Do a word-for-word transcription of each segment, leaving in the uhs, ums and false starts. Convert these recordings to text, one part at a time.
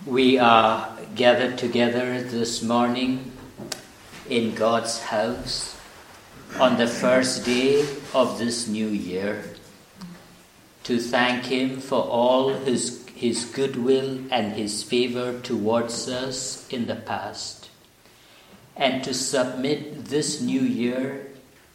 We are gathered together this morning in God's house on the first day of this new year to thank Him for all His, his goodwill and His favor towards us in the past, and to submit this new year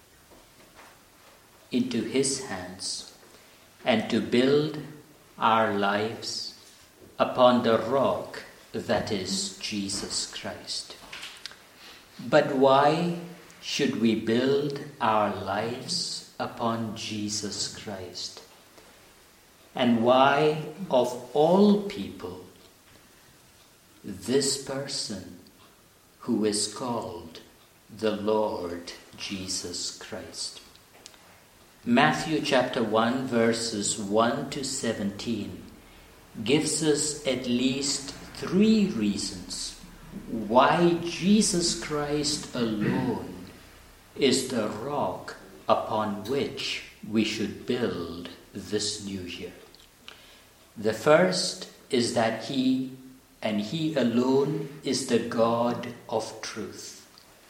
into His hands and to build our lives upon the rock that is Jesus Christ. But why should we build our lives upon Jesus Christ? And why, of all people, this person who is called the Lord Jesus Christ? Matthew chapter one, verses one to seventeen gives us at least three reasons why Jesus Christ alone is the rock upon which we should build this new year. The first is that He and He alone is the God of truth.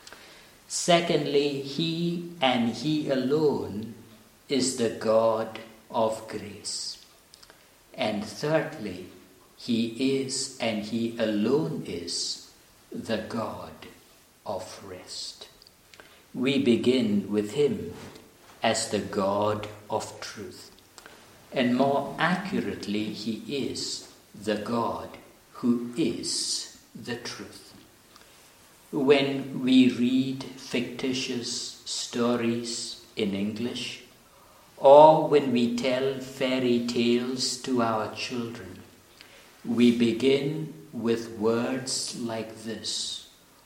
Secondly, He and He alone is the God of grace. And thirdly, He is and He alone is the God of rest. We begin with Him as the God of truth. And more accurately, He is the God who is the truth. When we read fictitious stories in English, or when we tell fairy tales to our children, we begin with words like this: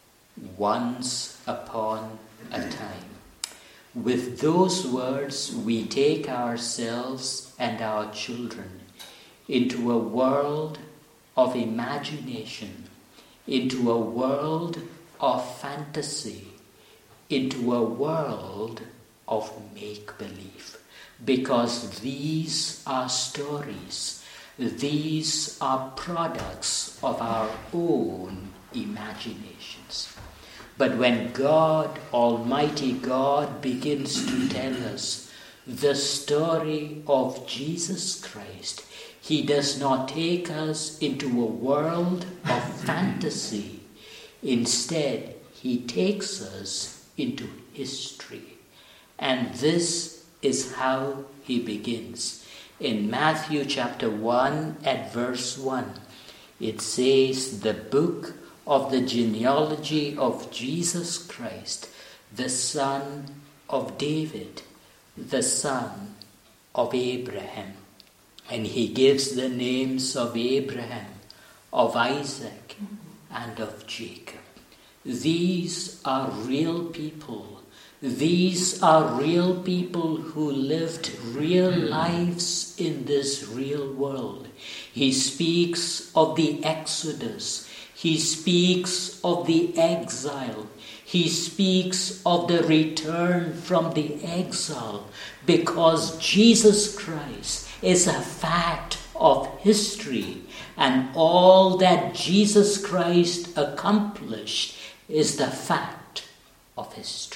once upon a time. With those words, we take ourselves and our children into a world of imagination, into a world of fantasy, into a world of make-believe. Because these are stories, these are products of our own imaginations. But when God, Almighty God, begins to tell us the story of Jesus Christ, He does not take us into a world of fantasy. Instead, He takes us into history. And this is how He begins. In Matthew chapter one at verse one, it says, the book of the genealogy of Jesus Christ, the son of David, the son of Abraham. And He gives the names of Abraham, of Isaac, and of Jacob. These are real people. These are real people who lived real lives in this real world. He speaks of the Exodus. He speaks of the exile. He speaks of the return from the exile, because Jesus Christ is a fact of history, and all that Jesus Christ accomplished is the fact of history.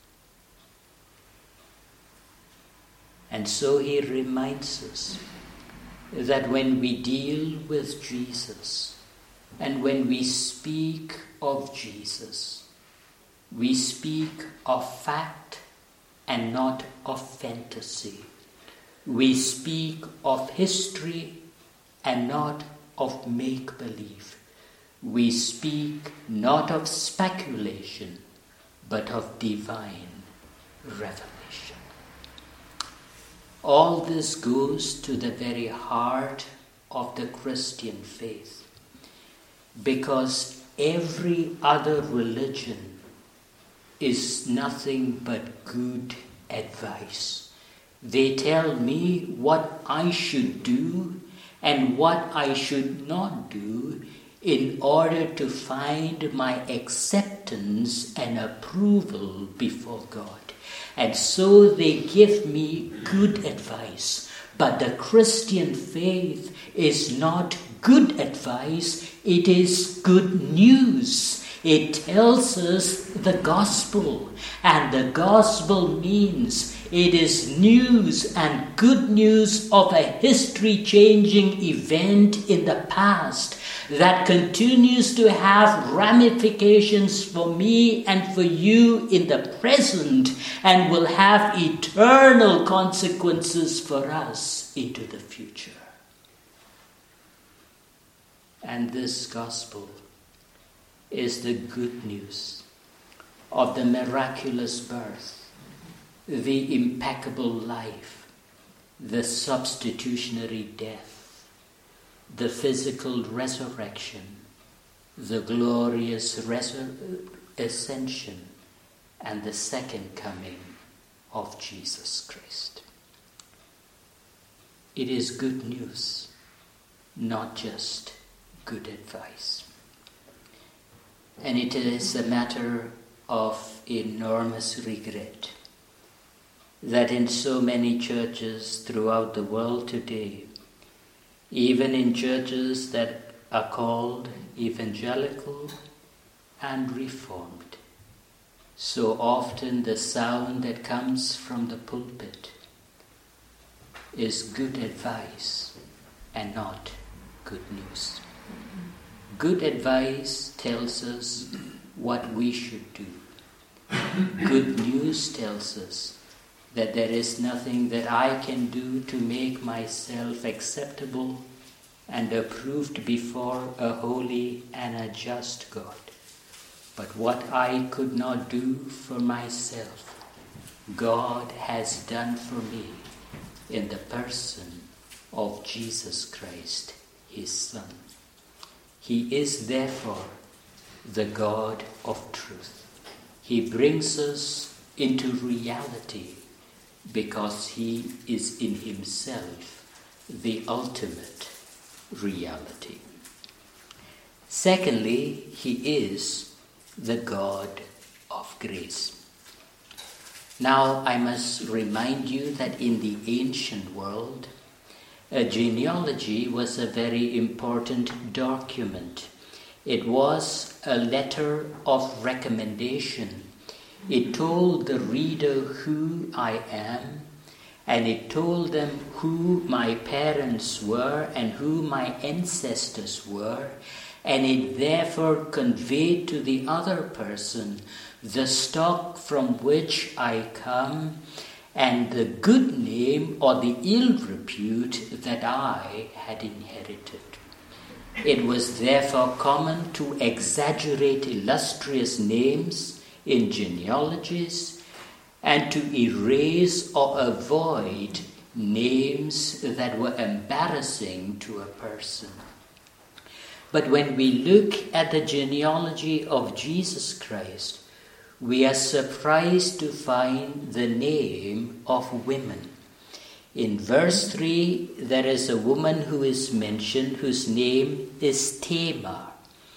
And so He reminds us that when we deal with Jesus and when we speak of Jesus, we speak of fact and not of fantasy. We speak of history and not of make-believe. We speak not of speculation, but of divine revelation. All this goes to the very heart of the Christian faith, because every other religion is nothing but good advice. They tell me what I should do and what I should not do in order to find my acceptance and approval before God. And so they give me good advice, But the Christian faith is not good advice, it is good news. It tells us the gospel, and the gospel means it is news and good news of a history-changing event in the past that continues to have ramifications for me and for you in the present and will have eternal consequences for us into the future. And this gospel is the good news of the miraculous birth, the impeccable life, the substitutionary death, the physical resurrection, the glorious resur- ascension, and the second coming of Jesus Christ. It is good news, not just good advice. And it is a matter of enormous regret that in so many churches throughout the world today, even in churches that are called evangelical and reformed, so often the sound that comes from the pulpit is good advice and not good news. Good advice tells us what we should do. Good news tells us that there is nothing that I can do to make myself acceptable and approved before a holy and a just God. But what I could not do for myself, God has done for me in the person of Jesus Christ, his Son. He is therefore the God of truth. He brings us into reality because he is in himself the ultimate reality. Secondly, he is the God of grace. Now I must remind you that in the ancient world, a genealogy was a very important document. It was a letter of recommendation. It told the reader who I am, and it told them who my parents were and who my ancestors were, and it therefore conveyed to the other person the stock from which I come and the good name or the ill repute that I had inherited. It was therefore common to exaggerate illustrious names in genealogies and to erase or avoid names that were embarrassing to a person. But when we look at the genealogy of Jesus Christ, we are surprised to find the name of women. In verse three, there is a woman who is mentioned whose name is Tamar.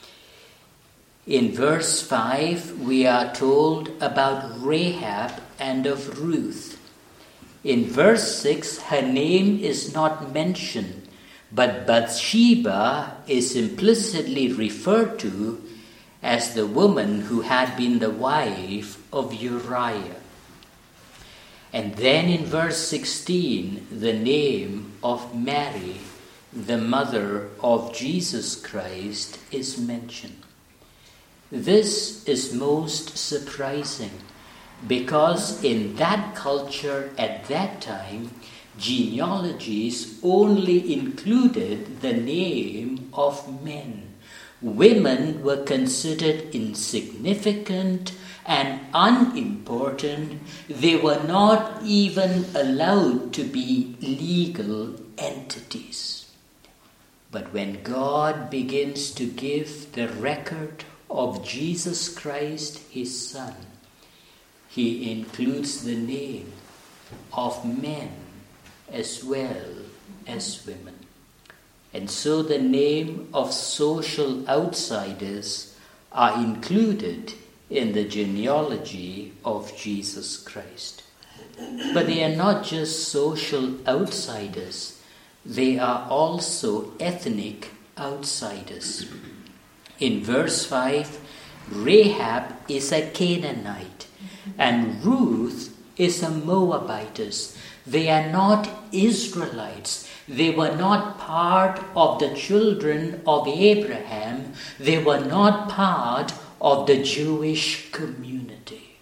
In verse five, we are told about Rahab and of Ruth. In verse six, her name is not mentioned, but Bathsheba is implicitly referred to as the woman who had been the wife of Uriah. And then in verse sixteen, the name of Mary, the mother of Jesus Christ, is mentioned. This is most surprising because in that culture at that time, genealogies only included the name of men. Women were considered insignificant and unimportant. They were not even allowed to be legal entities. But when God begins to give the record of Jesus Christ, his Son, he includes the name of men as well as women. And so the name of social outsiders are included in the genealogy of Jesus Christ. But they are not just social outsiders, they are also ethnic outsiders. In verse five, Rahab is a Canaanite and Ruth is a Moabitess. They are not Israelites. They were not part of the children of Abraham. They were not part of the Jewish community.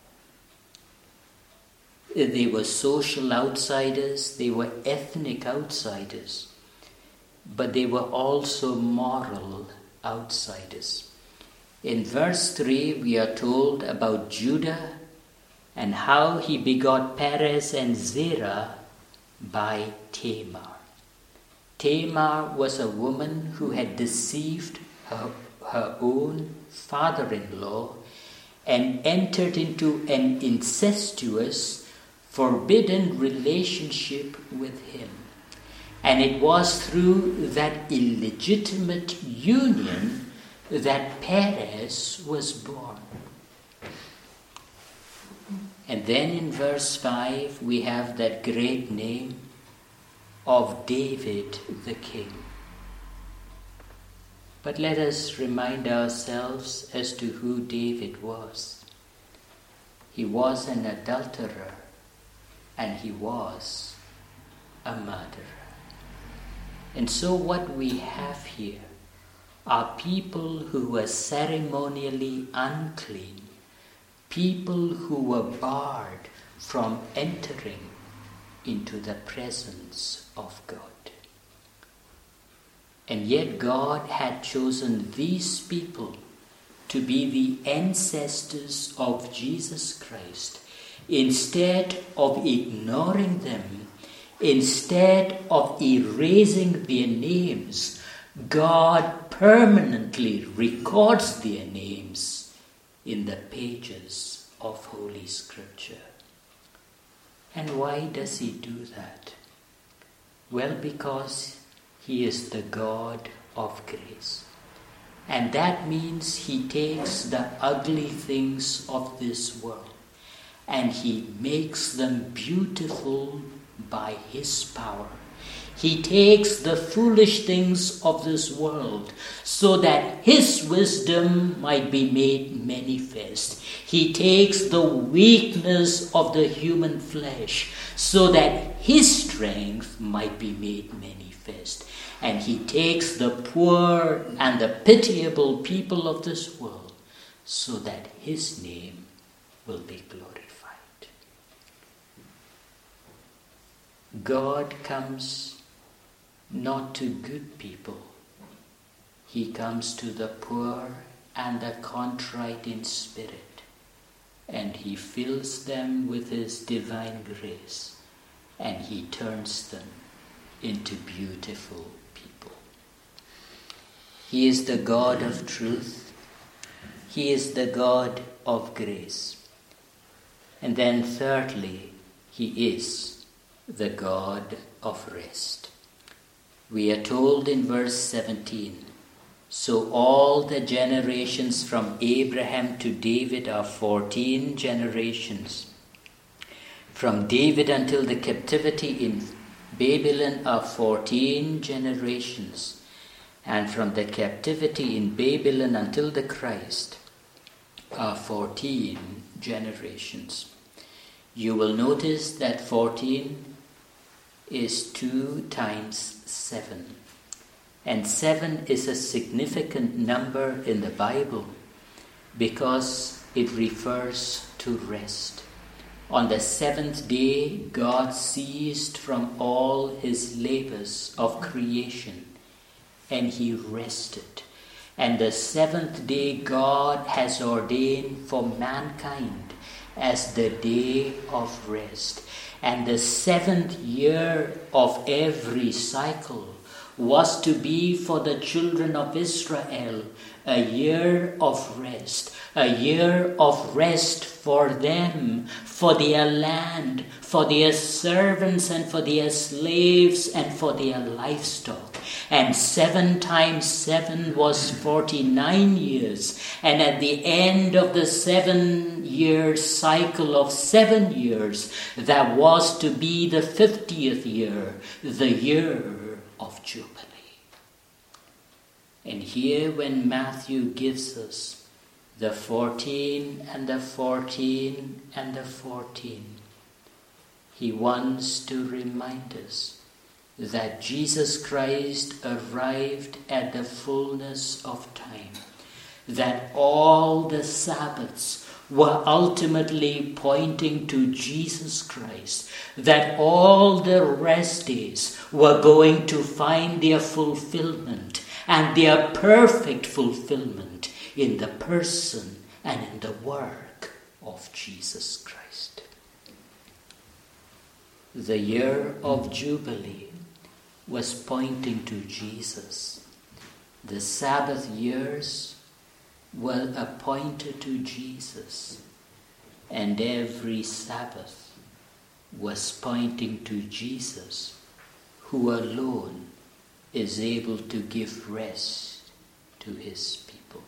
They were social outsiders. They were ethnic outsiders. But they were also moral outsiders. In verse three, we are told about Judah and how he begot Perez and Zerah by Tamar. Tamar was a woman who had deceived her, her own father-in-law and entered into an incestuous, forbidden relationship with him. And it was through that illegitimate union that Perez was born. And then in verse five, we have that great name of David the King. But let us remind ourselves as to who David was. He was an adulterer, and he was a murderer. And so what we have here are people who were ceremonially unclean, people who were barred from entering into the presence of God. And yet God had chosen these people to be the ancestors of Jesus Christ. Instead of ignoring them, instead of erasing their names, God permanently records their names in the pages of Holy Scripture. And why does he do that? Well, because he is the God of grace. And that means he takes the ugly things of this world and he makes them beautiful by his power. He takes the foolish things of this world so that his wisdom might be made manifest. He takes the weakness of the human flesh so that his strength might be made manifest. And he takes the poor and the pitiable people of this world so that his name will be glorified. God comes not to good people. He comes to the poor and the contrite in spirit, and he fills them with his divine grace, and he turns them into beautiful people. He is the God of truth. He is the God of grace. And then thirdly, he is the God of rest. We are told in verse seventeen, so all the generations from Abraham to David are fourteen generations. From David until the captivity in Babylon are fourteen generations. And from the captivity in Babylon until the Christ are fourteen generations. You will notice that fourteen is two times seven. And seven is a significant number in the Bible because it refers to rest. On the seventh day, God ceased from all his labors of creation and he rested. And the seventh day God has ordained for mankind as the day of rest. And the seventh year of every cycle was to be for the children of Israel a year of rest, a year of rest for them, for their land, for their servants and for their slaves and for their livestock. And seven times seven was forty-nine years. And at the end of the seven-year cycle of seven years, that was to be the fiftieth year, the year of Jubilee. And here when Matthew gives us the fourteen and the fourteen and the fourteen, he wants to remind us that Jesus Christ arrived at the fullness of time, that all the Sabbaths were ultimately pointing to Jesus Christ, that all the rest days were going to find their fulfillment and their perfect fulfillment in the person and in the work of Jesus Christ. The year of Jubilee was pointing to Jesus. The Sabbath years were appointed to Jesus, and every Sabbath was pointing to Jesus, who alone is able to give rest to his people.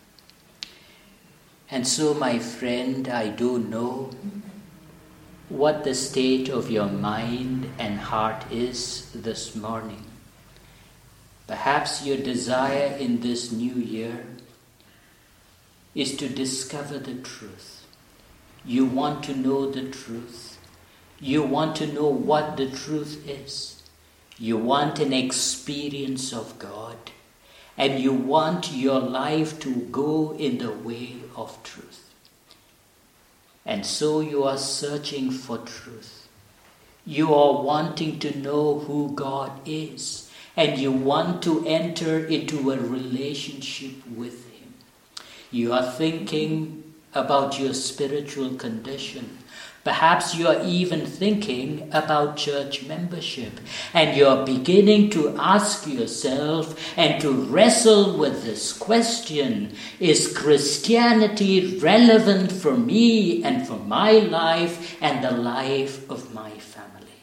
And so, my friend, I don't know what the state of your mind and heart is this morning. Perhaps your desire in this new year is to discover the truth. You want to know the truth. You want to know what the truth is. You want an experience of God, and you want your life to go in the way of truth. And so you are searching for truth. You are wanting to know who God is, and you want to enter into a relationship with him. You are thinking about your spiritual condition. Perhaps you are even thinking about church membership, and you are beginning to ask yourself and to wrestle with this question: is Christianity relevant for me and for my life and the life of my family?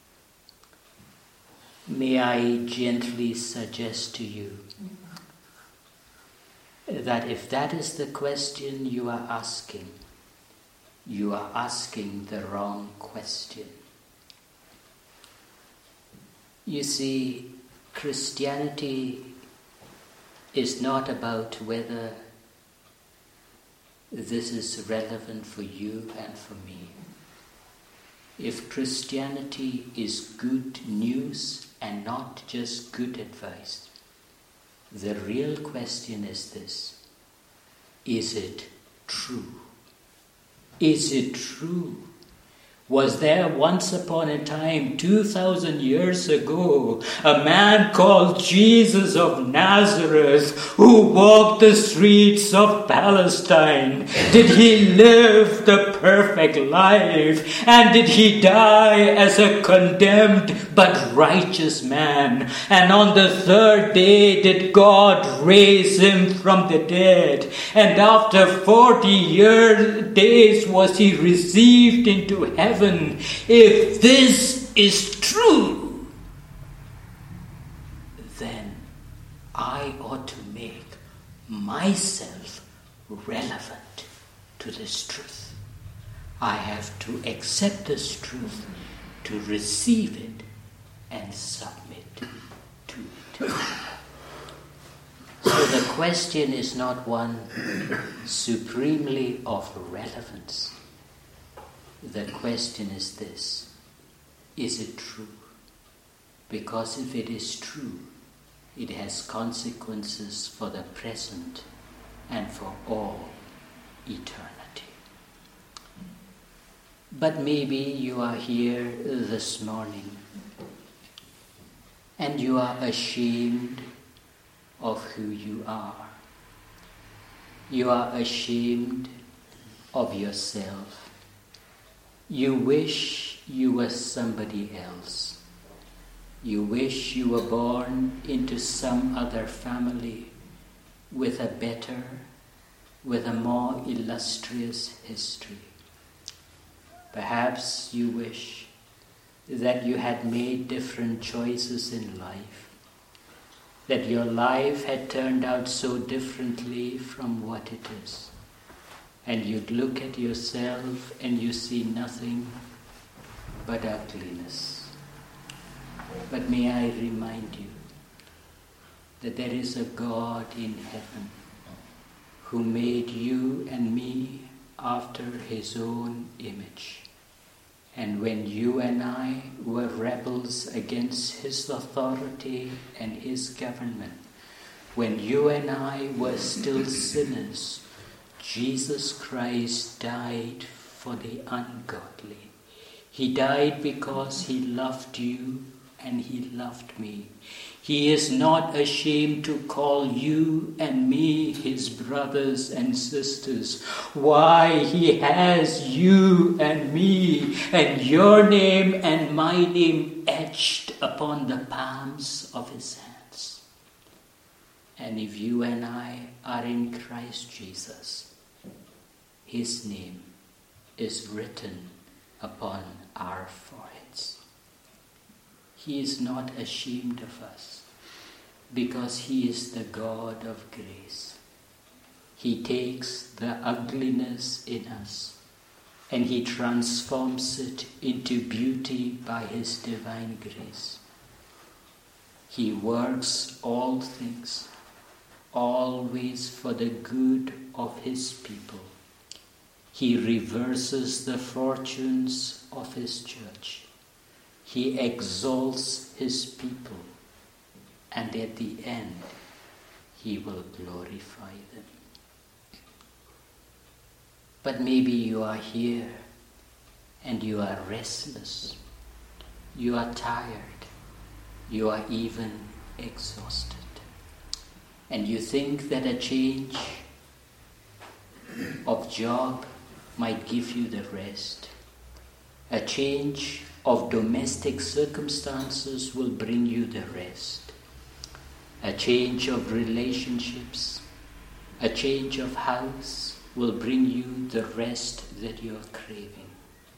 May I gently suggest to you that if that is the question you are asking, you are asking the wrong question. You see, Christianity is not about whether this is relevant for you and for me. If Christianity is good news and not just good advice, the real question is this: is it true? Is it true? Was there once upon a time, two thousand years ago, a man called Jesus of Nazareth who walked the streets of Palestine? Did he live the perfect life? And did he die as a condemned but righteous man? And on the third day did God raise him from the dead? And after forty years, days was he received into heaven? If this is true, then I ought to make myself relevant to this truth. I have to accept this truth, to receive it, and submit to it. So the question is not one supremely of relevance. The question is this: is it true? Because if it is true, it has consequences for the present and for all eternity. But maybe you are here this morning and you are ashamed of who you are. You are ashamed of yourself. You wish you were somebody else. You wish you were born into some other family with a better, with a more illustrious history. Perhaps you wish that you had made different choices in life, that your life had turned out so differently from what it is. And you'd look at yourself and you see nothing but ugliness. But may I remind you that there is a God in heaven who made you and me after his own image. And when you and I were rebels against his authority and his government, when you and I were still sinners, Jesus Christ died for the ungodly. He died because he loved you and he loved me. He is not ashamed to call you and me his brothers and sisters. Why? He has you and me and your name and my name etched upon the palms of his hands. And if you and I are in Christ Jesus, his name is written upon our foreheads. He is not ashamed of us because he is the God of grace. He takes the ugliness in us and he transforms it into beauty by his divine grace. He works all things, always for the good of his people. He reverses the fortunes of his church. He exalts his people, and at the end, he will glorify them. But maybe you are here, and you are restless. You are tired. You are even exhausted. And you think that a change of job might give you the rest. A change of domestic circumstances will bring you the rest. A change of relationships, a change of house will bring you the rest that you are craving.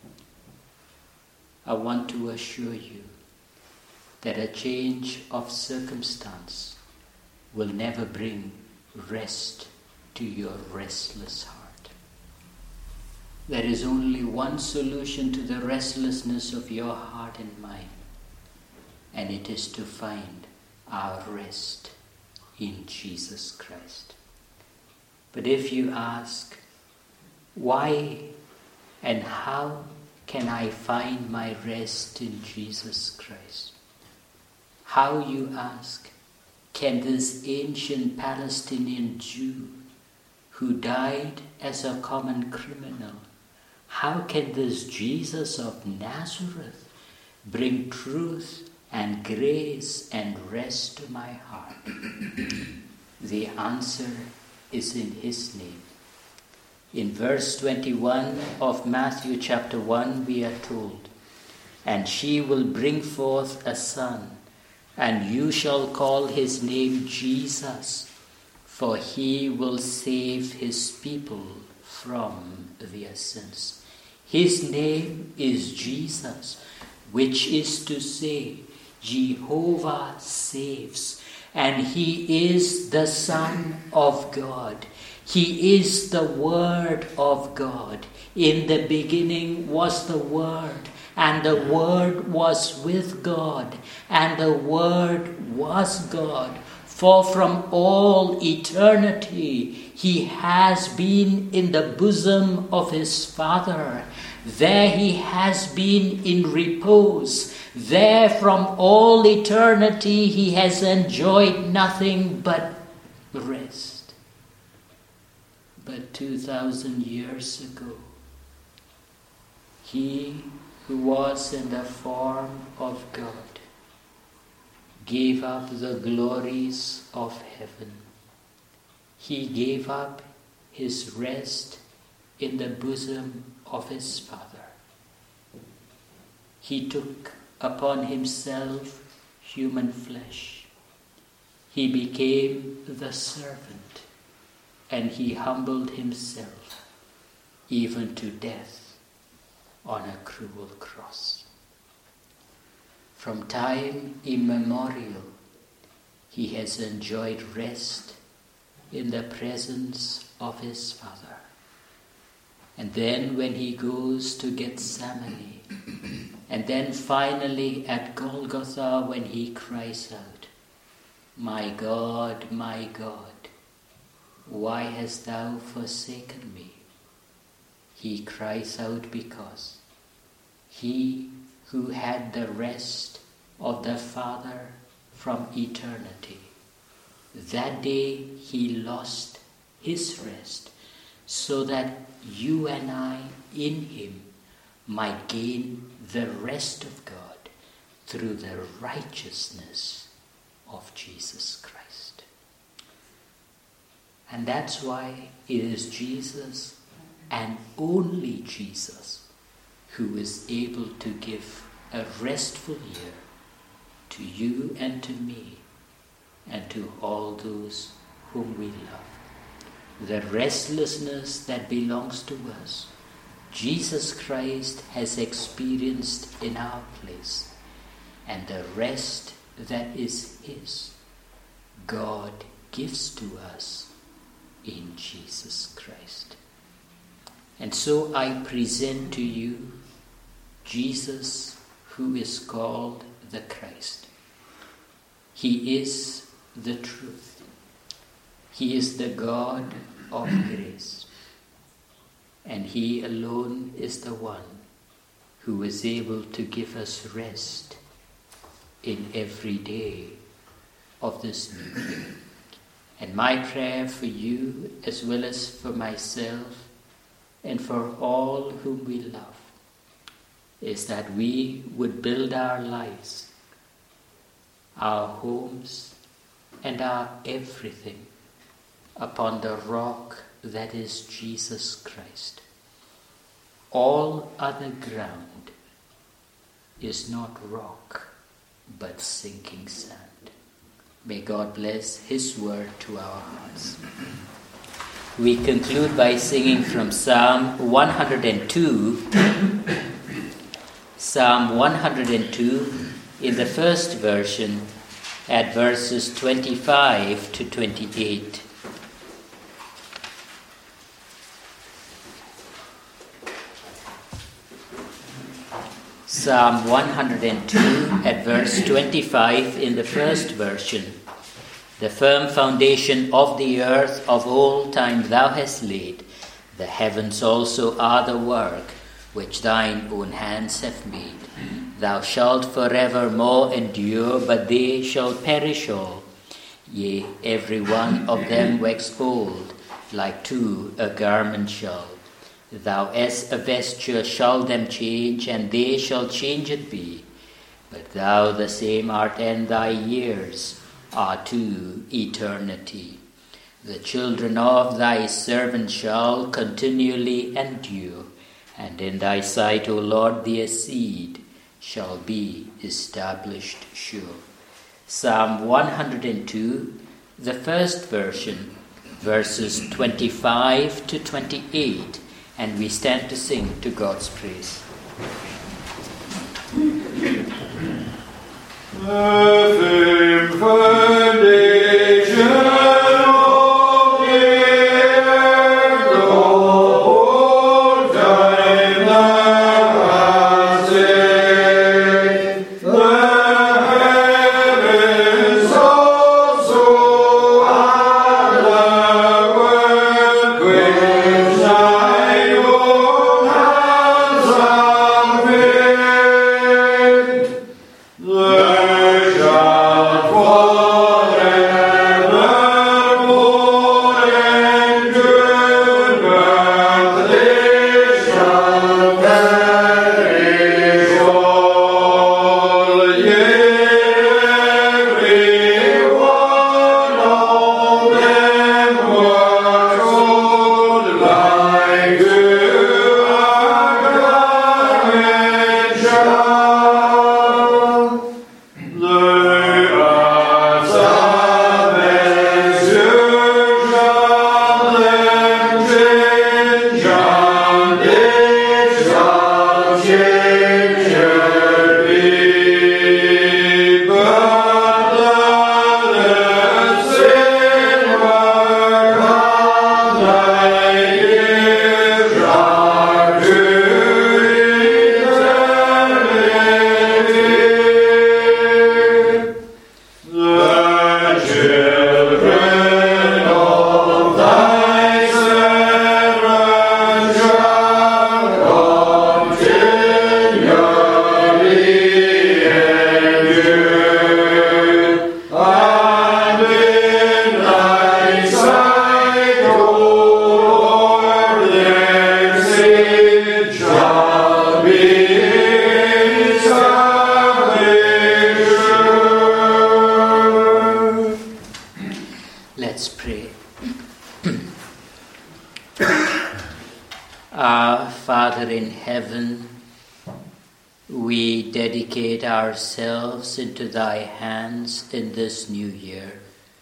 I want to assure you that a change of circumstance will never bring rest to your restless heart. There is only one solution to the restlessness of your heart and mind, and it is to find our rest in Jesus Christ. But if you ask, why and how can I find my rest in Jesus Christ? How, you ask, can this ancient Palestinian Jew who died as a common criminal, how can this Jesus of Nazareth bring truth and grace and rest to my heart? The answer is in his name. In verse twenty-one of Matthew chapter one, we are told, "And she will bring forth a son, and you shall call his name Jesus, for he will save his people from their sins." His name is Jesus, which is to say, Jehovah saves, and he is the Son of God. He is the Word of God. In the beginning was the Word, and the Word was with God, and the Word was God. For from all eternity he has been in the bosom of his Father. There he has been in repose. There from all eternity he has enjoyed nothing but rest. But two thousand years ago, he who was in the form of God gave up the glories of heaven. He gave up his rest in the bosom of his Father. He took upon himself human flesh. He became the servant, and he humbled himself even to death on a cruel cross. From time immemorial, he has enjoyed rest in the presence of his Father. And then when he goes to Gethsemane, and then finally at Golgotha when he cries out, "My God, my God, why hast thou forsaken me?" He cries out because he who had the rest of the Father from eternity, that day he lost his rest, so that you and I in him might gain the rest of God through the righteousness of Jesus Christ. And that's why it is Jesus and only Jesus who is able to give a restful year to you and to me and to all those whom we love. The restlessness that belongs to us, Jesus Christ has experienced in our place, and the rest that is his, God gives to us in Jesus Christ. And so I present to you Jesus, who is called the Christ. He is the truth. He is the God of grace. And he alone is the one who is able to give us rest in every day of this new year. And my prayer for you, as well as for myself and for all whom we love, is that we would build our lives, our homes, and our everything upon the rock that is Jesus Christ. All other ground is not rock, but sinking sand. May God bless his word to our hearts. We conclude by singing from Psalm one hundred two. Psalm one hundred two in the first version at verses twenty-five to twenty-eight. Psalm one hundred two at verse twenty-five in the first version. The firm foundation of the earth of old time thou hast laid. The heavens also are the work which thine own hands have made. Thou shalt forevermore endure, but they shall perish all. Yea, every one of them wax old, like to a garment shall. Thou as a vesture shall them change, and they shall changed be. But thou the same art, and thy years are to eternity. The children of thy servant shall continually endure, and in thy sight, O Lord, their seed shall be established sure. Psalm one hundred two, the first version, verses twenty-five to twenty-eight, and we stand to sing to God's praise. The firm foundation there shall forever Let's pray. Our Father in heaven, we dedicate ourselves into thy hands in this new year.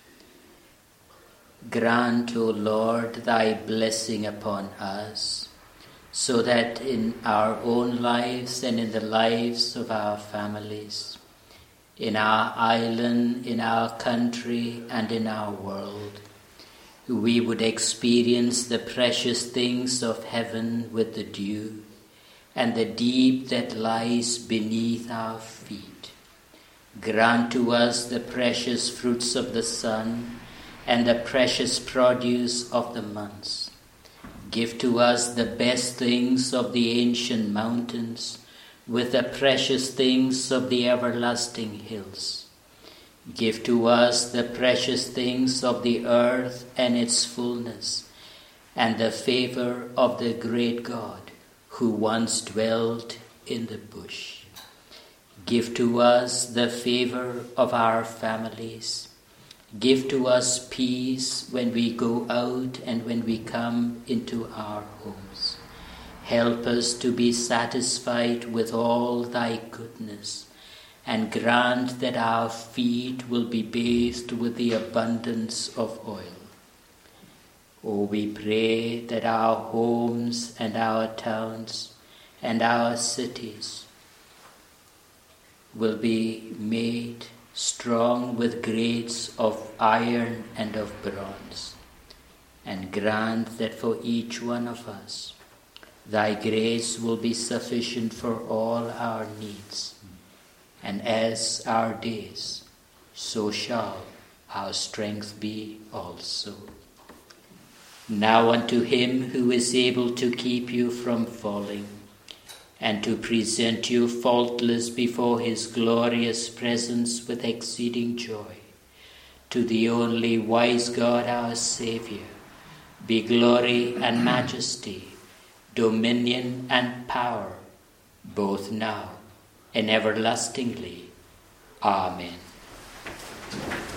Grant, O Lord, thy blessing upon us, so that in our own lives and in the lives of our families, in our island, in our country, and in our world, we would experience the precious things of heaven with the dew, and the deep that lies beneath our feet. Grant to us the precious fruits of the sun, and the precious produce of the months. Give to us the best things of the ancient mountains, with the precious things of the everlasting hills. Give to us the precious things of the earth and its fullness, and the favor of the great God who once dwelt in the bush. Give to us the favor of our families. Give to us peace when we go out and when we come into our homes. Help us to be satisfied with all thy goodness, and grant that our feet will be bathed with the abundance of oil. Oh, we pray that our homes and our towns and our cities will be made strong with grates of iron and of bronze, and grant that for each one of us thy grace will be sufficient for all our needs, and as our days, so shall our strength be also. Now unto him who is able to keep you from falling, and to present you faultless before his glorious presence with exceeding joy, to the only wise God our Saviour, be glory and majesty, dominion and power, both now and everlastingly. Amen.